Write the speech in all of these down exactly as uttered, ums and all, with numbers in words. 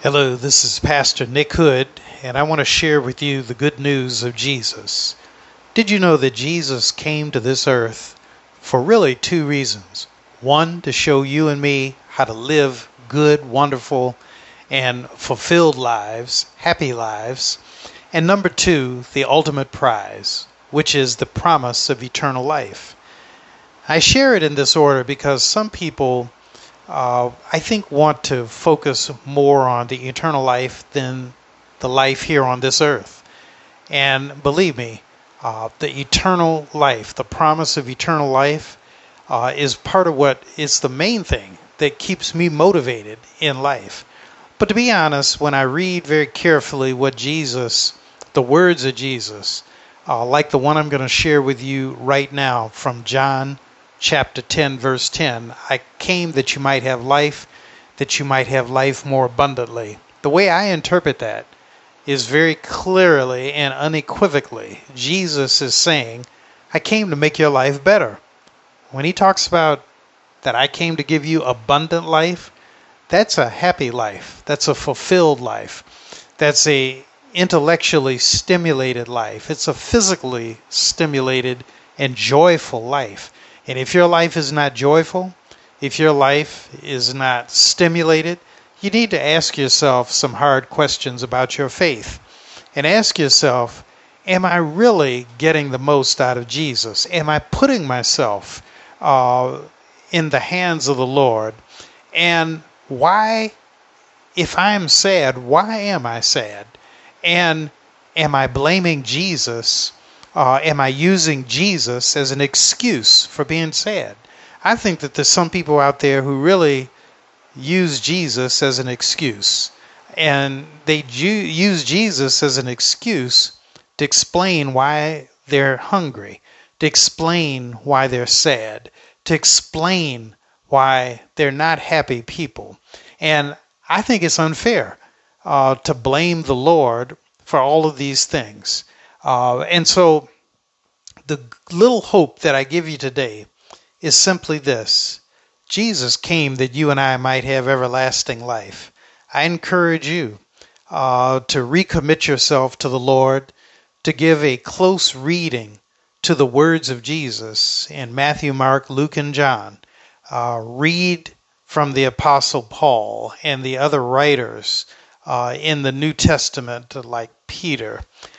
Hello, this is Pastor Nick Hood, and I want to share with you the good news of Jesus. Did you know that Jesus came to this earth for really two reasons? One, to show you and me how to live good, wonderful, and fulfilled lives, happy lives. And number two, the ultimate prize, which is the promise of eternal life. I share it in this order because some people Uh, I think want to focus more on the eternal life than the life here on this earth. And believe me, uh, the eternal life, the promise of eternal life, uh, is part of what is the main thing that keeps me motivated in life. But to be honest, when I read very carefully what Jesus, the words of Jesus, uh, like the one I'm going to share with you right now from John chapter ten, verse ten, I came that you might have life, that you might have life more abundantly. The way I interpret that is very clearly and unequivocally, Jesus is saying, I came to make your life better. When he talks about that I came to give you abundant life, that's a happy life. That's a fulfilled life. That's a intellectually stimulated life. It's a physically stimulated and joyful life. And if your life is not joyful, if your life is not stimulated, you need to ask yourself some hard questions about your faith. And ask yourself, am I really getting the most out of Jesus? Am I putting myself uh, in the hands of the Lord? And why, if I'm sad, why am I sad? And am I blaming Jesus? Uh, am I using Jesus as an excuse for being sad? I think that there's some people out there who really use Jesus as an excuse. And they ju- use Jesus as an excuse to explain why they're hungry, to explain why they're sad, to explain why they're not happy people. And I think it's unfair uh, to blame the Lord for all of these things. Uh, and so the little hope that I give you today is simply this. Jesus came that you and I might have everlasting life. I encourage you uh, to recommit yourself to the Lord, to give a close reading to the words of Jesus in Matthew, Mark, Luke, and John. Uh, read from the Apostle Paul and the other writers uh, in the New Testament like Peter.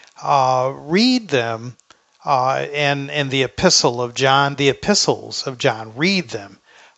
Uh, read them uh, and, and the Epistle of John, the Epistles of John. Read them.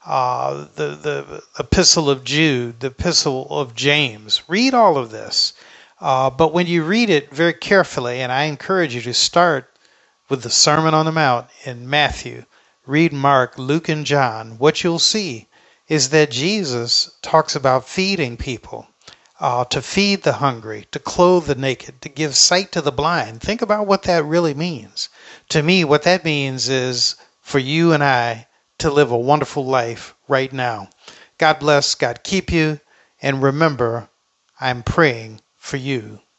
Uh, the, the Epistle of Jude, the Epistle of James. Read all of this. Uh, but when you read it very carefully, and I encourage you to start with the Sermon on the Mount in Matthew, read Mark, Luke, and John, what you'll see is that Jesus talks about feeding people, uh, to feed the hungry, to clothe the naked, to give sight to the blind. Think about what that really means. To me, what that means is for you and I to live a wonderful life right now. God bless, God keep you, and remember, I'm praying for you.